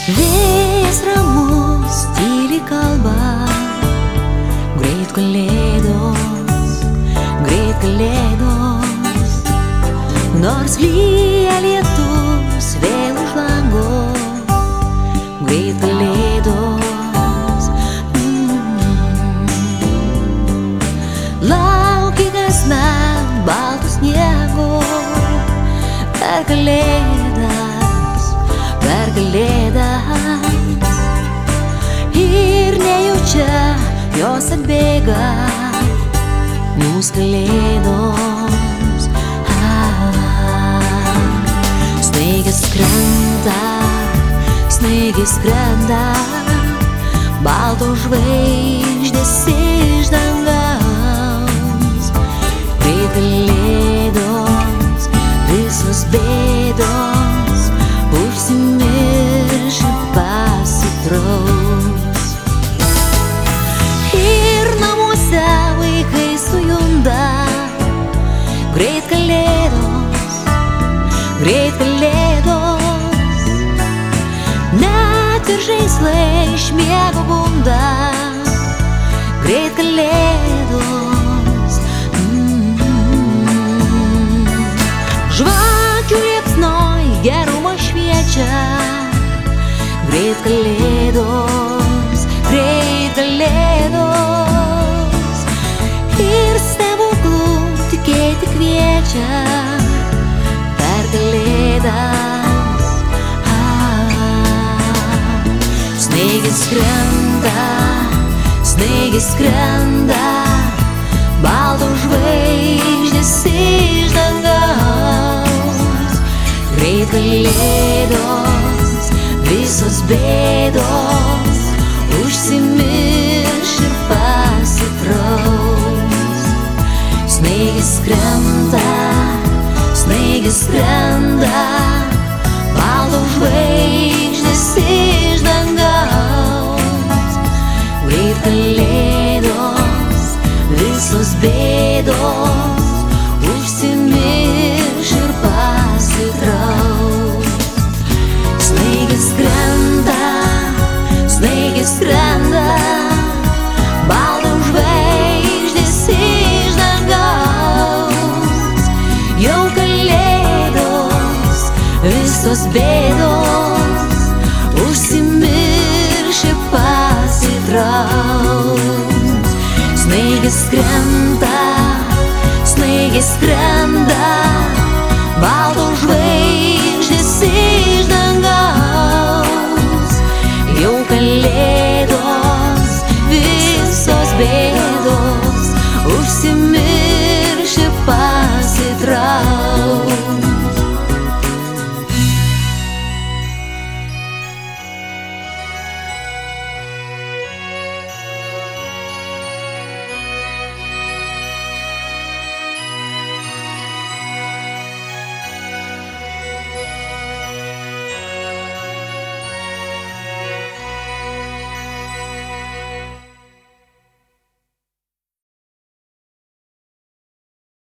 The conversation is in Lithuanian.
Vėjas ramus tyliai kalba, greit kalėdos, nors lyja lietus vėl už lango, greit kalėdos. Lauki kasmet balto sniego per kalėdas, ir nejaučia jos atbėga mūsų kalėdoms. Snaigės skrenda, baltos žvaigždės iš dangaus. Greit kalėdos, visos bėdos užsimirš ir pasitrauks. Ir namuose vaikai sujunda, greit kalėdos, net ir žaislai iš miego bunda, greit kalėdos. Žvakių liepsnoj gerumo šviečia, greit kalėdos, ir stebuklų tikėti kviečia per kalėdas. Snaigės skrenda, baltos žvaigždės iš dangaus. Greit kalėdos, visos bėdos užsimirš ir pasitrauks. Snaigės skrenda, baltos žvaigždės iš dangaus. Greit kalėdos, visos bėdos užsimirš ir pasitrauks. Snaigės skrenda, baltos žvaigždės iš dangaus. Jau kalėdos, visos bėdos užsimirš ir pasitrauks. Snaigės skrenda,